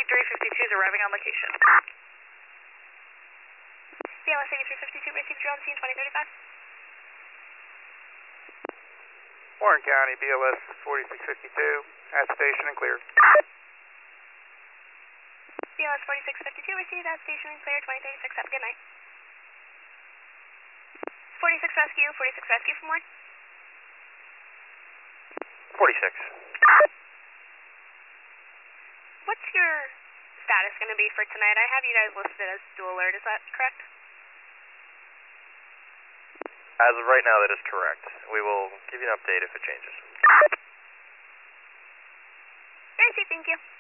8352 is arriving on location. BLS 8352, basic drill on scene 2035. Warren County, BLS 4652, at station and cleared. BLS 4652, received at station and clear 2036, have a good night. 46 rescue from where? 46. What's your status going to be for tonight? I have you guys listed as dual alert, is that correct? As of right now, that is correct. We will give you an update if it changes. Very safe, thank you.